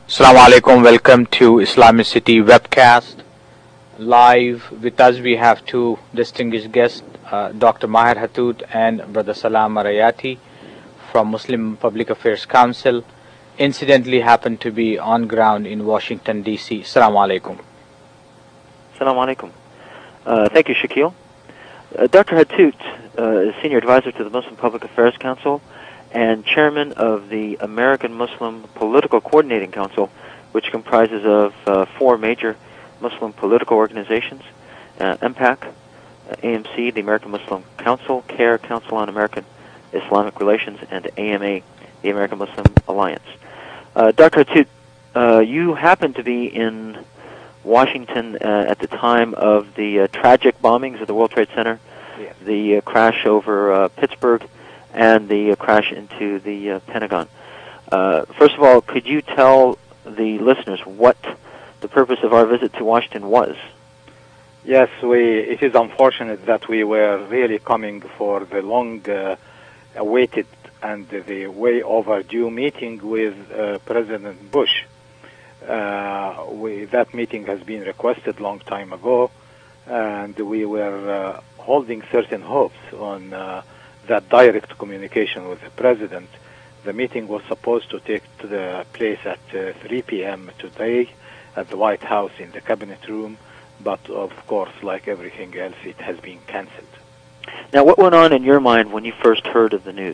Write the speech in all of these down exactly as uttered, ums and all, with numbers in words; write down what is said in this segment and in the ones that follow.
Assalamu alaikum, welcome to Islamicity webcast. Live with us we have two distinguished guests, uh, Doctor Maher Hathout and Brother Salam Marayati from Muslim Public Affairs Council. Incidentally happened to be on ground in Washington, D C. Assalamu alaikum. Assalamu alaikum. Uh, thank you, Shakil. Uh, Doctor Hathout uh, is Senior Advisor to the Muslim Public Affairs Council and Chairman of the American Muslim Political Coordinating Council, which comprises of uh, four major Muslim political organizations, uh, M PAC, uh, A M C, the American Muslim Council, CARE, Council on American Islamic Relations, and A M A, the American Muslim Alliance. Uh, Doctor Hathout, uh, you happen to be in Washington uh, at the time of the uh, tragic bombings of the World Trade Center, Yes. the uh, crash over uh, Pittsburgh, and the uh, crash into the uh, Pentagon. Uh, first of all, could you tell the listeners what the purpose of our visit to Washington was? Yes, we. It is unfortunate that we were really coming for the long-awaited uh, and the way overdue meeting with uh, President Bush. Uh, we, that meeting has been requested long time ago, and we were uh, holding certain hopes on uh, that direct communication with the President. The meeting was supposed to take to the place at uh, three p m today at the White House in the Cabinet Room, but of course, like everything else, it has been cancelled. Now, what went on in your mind when you first heard of the news?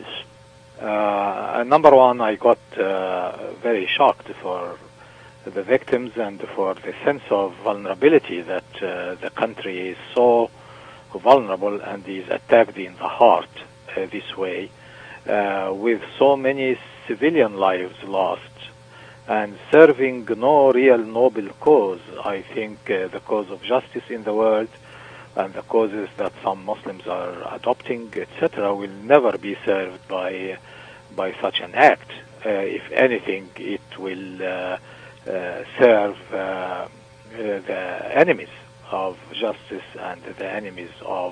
Uh, number one, I got uh, very shocked for the victims and for the sense of vulnerability that uh, the country is so vulnerable and is attacked in the heart uh, this way, uh, with so many civilian lives lost and serving no real noble cause. I think uh, the cause of justice in the world and the causes that some Muslims are adopting, et cetera, will never be served by by such an act. Uh, if anything, it will uh, uh, serve uh, uh, the enemies of justice and the enemies of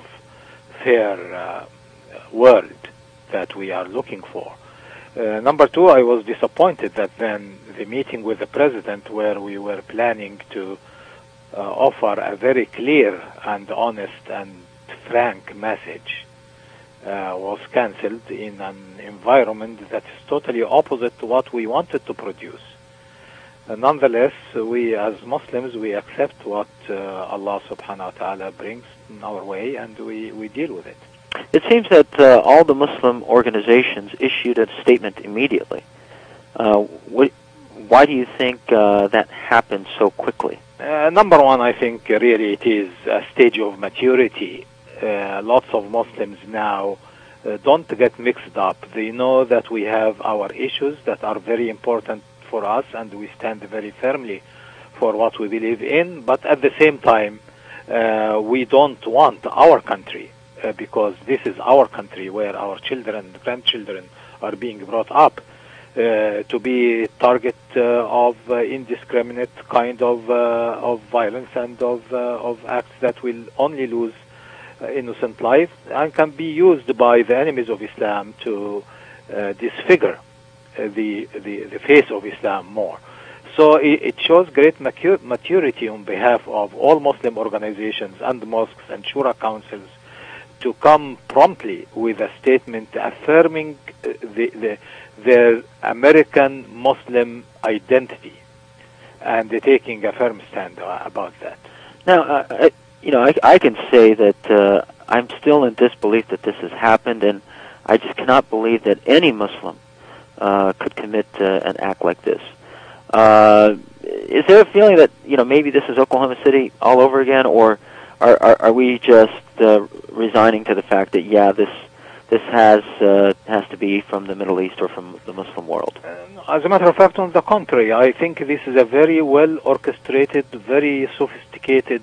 fair uh, world that we are looking for. Uh, number two, I was disappointed that then the meeting with the President, where we were planning to uh, offer a very clear and honest and frank message, uh, was cancelled in an environment that is totally opposite to what we wanted to produce. Uh, nonetheless, we as Muslims, we accept what uh, Allah subhanahu wa ta'ala brings in our way, and we, we deal with it. It seems that uh, all the Muslim organizations issued a statement immediately. Uh, what, why do you think uh, that happened so quickly? Uh, number one, I think uh, really it is a stage of maturity. Uh, lots of Muslims now uh, don't get mixed up. They know that we have our issues that are very important for us, and we stand very firmly for what we believe in, but at the same time, uh, we don't want our country, uh, because this is our country where our children and grandchildren are being brought up, uh, to be target uh, of uh, indiscriminate kind of uh, of violence and of uh, of acts that will only lose uh, innocent life and can be used by the enemies of Islam to uh, disfigure Uh, the, the the face of Islam more. So it, it shows great maturity on behalf of all Muslim organizations and mosques and shura councils to come promptly with a statement affirming the, the their American Muslim identity and taking a firm stand about that. Now, uh, I, you know, I, I can say that uh, I'm still in disbelief that this has happened, and I just cannot believe that any Muslim Uh, could commit uh, an act like this. Uh, is there a feeling that, you know, maybe this is Oklahoma City all over again, or are are, are we just uh, resigning to the fact that, yeah, this this has uh, has to be from the Middle East or from the Muslim world? Uh, as a matter of fact, on the contrary, I think this is a very well orchestrated, very sophisticated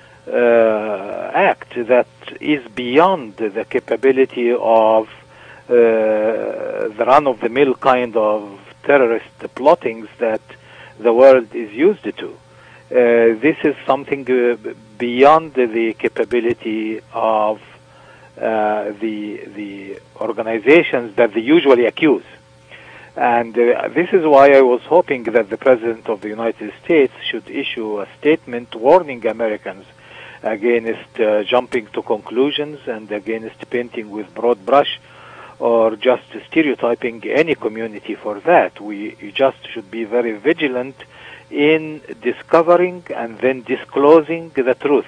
uh, act that is beyond the capability of Uh, the run-of-the-mill kind of terrorist plottings that the world is used to. Uh, this is something uh, beyond the capability of uh, the the organizations that they usually accuse. And uh, this is why I was hoping that the President of the United States should issue a statement warning Americans against uh, jumping to conclusions and against painting with broad brush or just stereotyping any community for that. We just should be very vigilant in discovering and then disclosing the truth.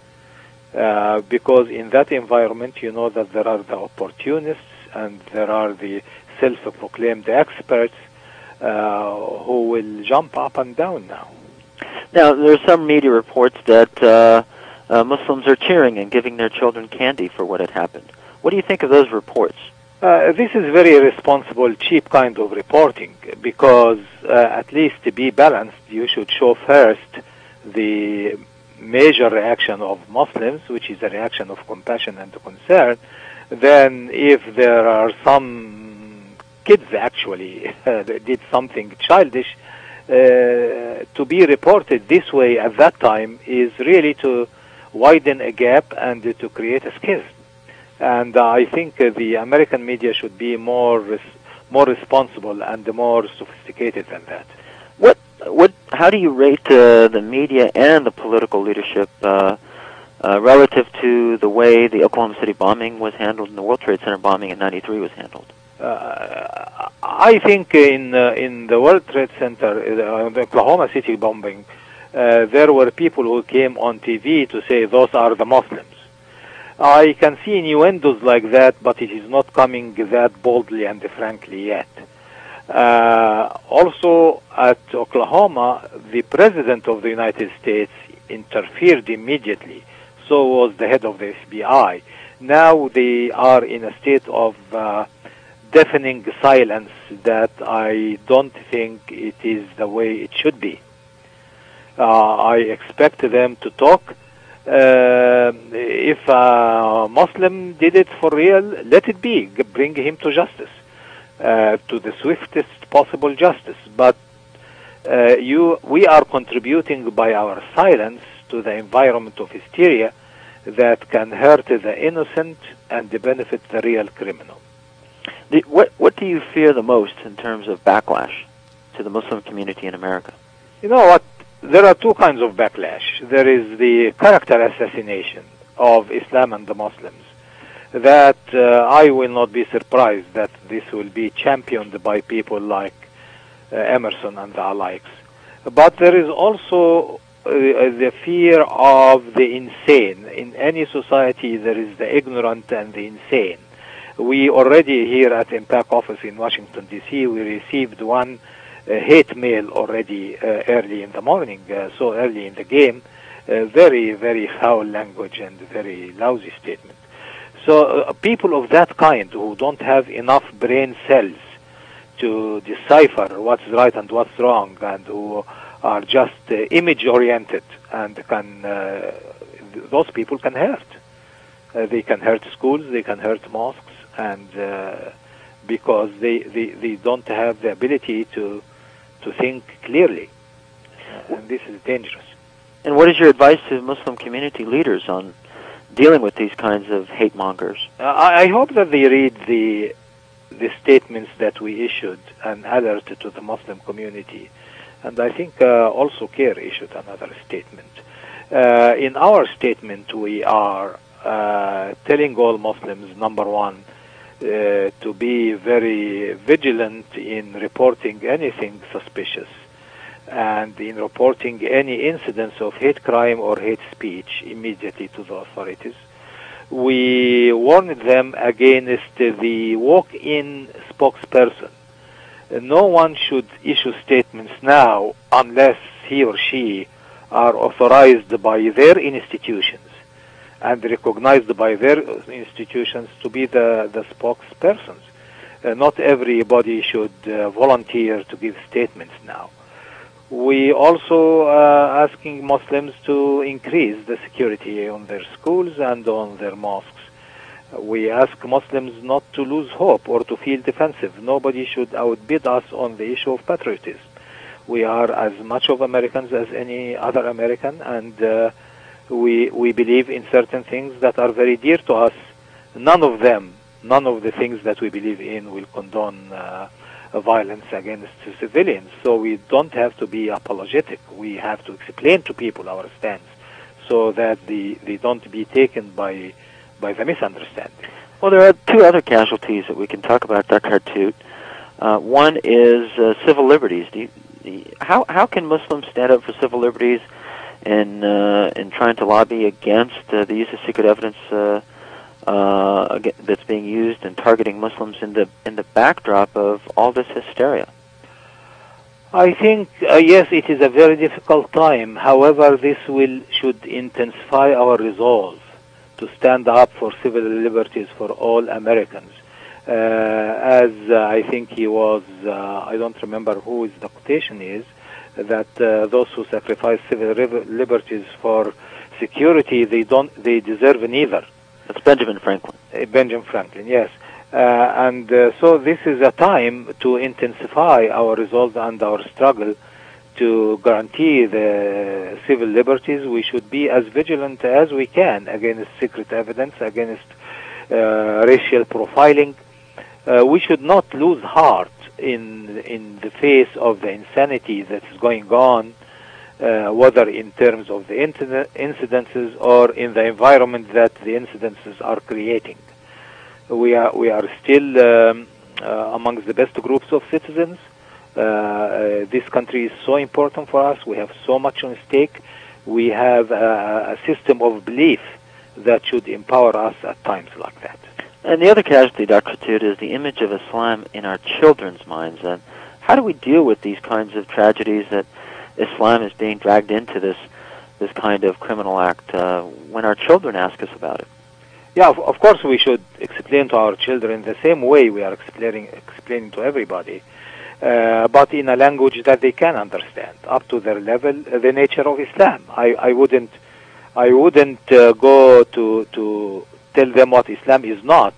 Uh, because in that environment, you know that there are the opportunists and there are the self-proclaimed experts uh, who will jump up and down now. Now, there are some media reports that uh, uh, Muslims are cheering and giving their children candy for what had happened. What do you think of those reports? Uh, this is very irresponsible, cheap kind of reporting, because uh, at least to be balanced, you should show first the major reaction of Muslims, which is a reaction of compassion and concern. Then if there are some kids actually uh, that did something childish, uh, to be reported this way at that time is really to widen a gap and to create a schism. And uh, I think uh, the American media should be more res more responsible and more sophisticated than that. What what? How do you rate uh, the media and the political leadership uh, uh, relative to the way the Oklahoma City bombing was handled and the World Trade Center bombing in ninety-three was handled? Uh, I think in uh, in the World Trade Center, uh, the Oklahoma City bombing, uh, there were people who came on T V to say those are the Muslims. I can see innuendos like that, but it is not coming that boldly and frankly yet. Uh, also, at Oklahoma, the President of the United States interfered immediately. So was the head of the F B I. Now they are in a state of uh, deafening silence that I don't think it is the way it should be. Uh, I expect them to talk. Uh, if a Muslim did it for real, let it be. Bring him to justice, uh, to the swiftest possible justice. But uh, you, we are contributing by our silence to the environment of hysteria that can hurt the innocent and benefit the real criminal. The, what, what do you fear the most in terms of backlash to the Muslim community in America? You know what? There are two kinds of backlash. There is the character assassination of Islam and the Muslims. That uh, I will not be surprised that this will be championed by people like uh, Emerson and the likes. But there is also uh, the fear of the insane. In any society, there is the ignorant and the insane. We already here at Impact office in Washington, D C, we received one Uh, hate mail already uh, early in the morning, uh, so early in the game, uh, very, very foul language and very lousy statement. So uh, people of that kind who don't have enough brain cells to decipher what's right and what's wrong and who are just uh, image-oriented and can, uh, th those people can hurt. Uh, they can hurt schools, they can hurt mosques, and uh, because they, they, they don't have the ability to to think clearly, uh, and this is dangerous. And what is your advice to Muslim community leaders on dealing with these kinds of hate mongers? Uh, I, I hope that they read the the statements that we issued and alerted to the Muslim community, and I think uh, also CARE issued another statement. Uh, in our statement, we are uh, telling all Muslims, number one, Uh, to be very vigilant in reporting anything suspicious and in reporting any incidents of hate crime or hate speech immediately to the authorities. We warned them against the walk-in spokesperson. Uh, no one should issue statements now unless he or she are authorized by their institutions and recognized by their institutions to be the, the spokespersons. Uh, not everybody should uh, volunteer to give statements now. We also uh, asking Muslims to increase the security on their schools and on their mosques. Uh, we ask Muslims not to lose hope or to feel defensive. Nobody should outbid us on the issue of patriotism. We are as much of Americans as any other American, and uh, We, we believe in certain things that are very dear to us. None of them, none of the things that we believe in will condone uh, uh, violence against civilians. So we don't have to be apologetic. We have to explain to people our stance so that they, they don't be taken by by the misunderstanding. Well, there are two other casualties that we can talk about, Doctor Hattout. Uh, one is uh, civil liberties. Do you, how how can Muslims stand up for civil liberties in uh, in trying to lobby against uh, the use of secret evidence uh, uh, that's being used and targeting Muslims in the in the backdrop of all this hysteria? I think uh, yes, it is a very difficult time. However, this will should intensify our resolve to stand up for civil liberties for all Americans. Uh, as uh, I think he was, uh, I don't remember who is the quotation is, that uh, those who sacrifice civil liberties for security, they don't, they deserve neither. That's Benjamin Franklin. Uh, Benjamin Franklin, yes. Uh, and uh, so this is a time to intensify our resolve and our struggle to guarantee the civil liberties. We should be as vigilant as we can against secret evidence, against uh, racial profiling. Uh, we should not lose heart in in the face of the insanity that is going on, uh, whether in terms of the incidences or in the environment that the incidences are creating. We are we are still um, uh, amongst the best groups of citizens. Uh, uh, this country is so important for us. We have so much on stake. We have a, a system of belief that should empower us at times like that. And the other casualty, Doctor Hattout, is the image of Islam in our children's minds. And how do we deal with these kinds of tragedies that Islam is being dragged into this this kind of criminal act uh, when our children ask us about it? Yeah, of, of course we should explain to our children the same way we are explaining explaining to everybody, uh, but in a language that they can understand, up to their level, uh, the nature of Islam. I, I wouldn't I wouldn't uh, go to to tell them what Islam is not.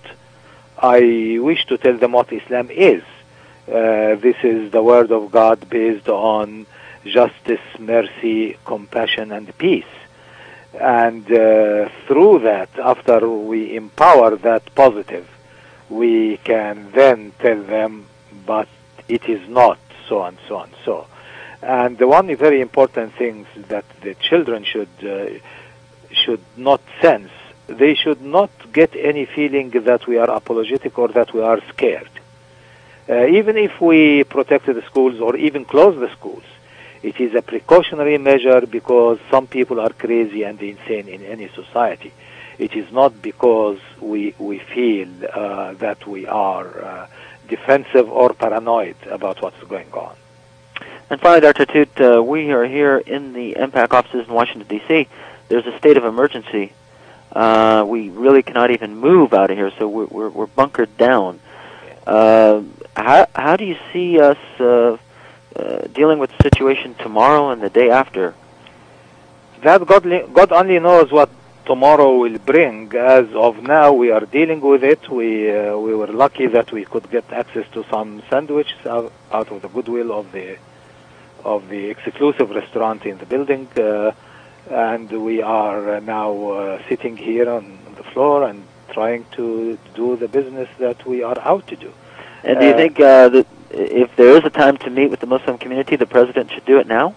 I wish to tell them what Islam is. Uh, this is the word of God based on justice, mercy, compassion, and peace. And uh, through that, after we empower that positive, we can then tell them, but it is not so and so and so. And the one very important thing that the children should uh, should not sense, they should not get any feeling that we are apologetic or that we are scared. Uh, even if we protect the schools or even close the schools, it is a precautionary measure because some people are crazy and insane in any society. It is not because we we feel uh, that we are uh, defensive or paranoid about what's going on. And finally, Doctor Hattout, uh, we are here in the M PAC offices in Washington, D C There's a state of emergency. Uh, we really cannot even move out of here, so we're, we're, we're bunkered down. Uh, how, how do you see us uh, uh, dealing with the situation tomorrow and the day after? That God, God only knows what tomorrow will bring. As of now, we are dealing with it. We uh, we were lucky that we could get access to some sandwiches out, out of the goodwill of the of the exclusive restaurant in the building. Uh, And we are uh, now uh, sitting here on the floor and trying to do the business that we are out to do. And do you uh, think uh, that if there is a time to meet with the Muslim community, the president should do it now?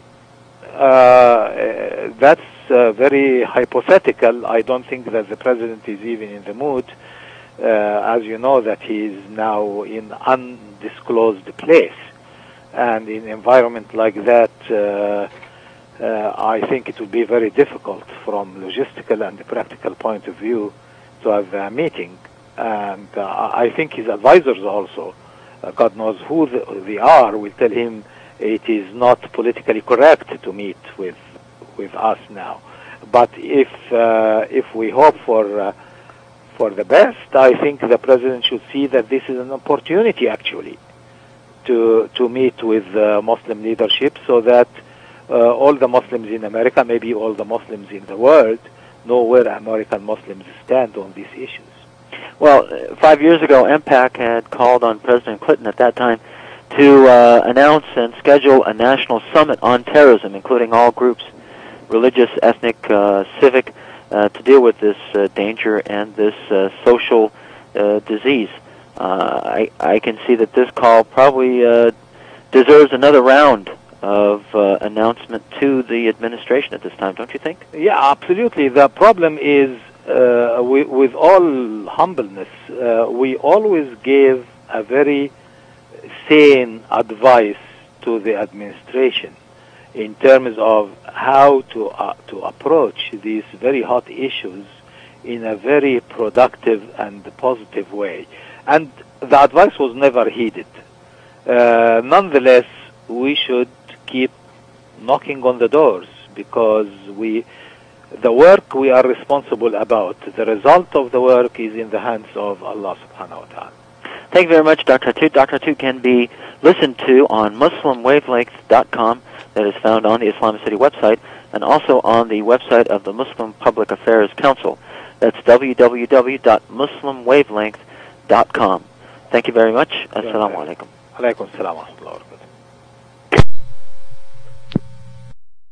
Uh, that's uh, very hypothetical. I don't think that the president is even in the mood. Uh, as you know, that he is now in undisclosed place. And in an environment like that, uh, Uh, I think it would be very difficult from logistical and practical point of view to have a meeting. And uh, I think his advisors also, uh, God knows who the, they are, will tell him it is not politically correct to meet with with us now. But if uh, if we hope for uh, for the best, I think the president should see that this is an opportunity actually to to meet with uh, Muslim leadership so that Uh, all the Muslims in America, maybe all the Muslims in the world, know where American Muslims stand on these issues. Well, five years ago, M PAC had called on President Clinton at that time to uh, announce and schedule a national summit on terrorism, including all groups, religious, ethnic, uh, civic, uh, to deal with this uh, danger and this uh, social uh, disease. uh, I, I can see that this call probably uh, deserves another round of uh, announcement to the administration at this time, don't you think? Yeah, absolutely. The problem is, uh, we, with all humbleness, uh, we always give a very sane advice to the administration in terms of how to uh, to approach these very hot issues in a very productive and positive way. And the advice was never heeded. Uh, nonetheless, we should keep knocking on the doors, because we, the work we are responsible about, the result of the work is in the hands of Allah subhanahu wa ta'ala. Thank you very much, Doctor Hattout. Doctor Hattout can be listened to on Muslim Wavelength dot com, that is found on the Islam City website, and also on the website of the Muslim Public Affairs Council. That's w w w dot muslim wavelength dot com. Thank you very much. Assalamu alaikum. Alaikum salam wa rahmatullahi wa barakatuh.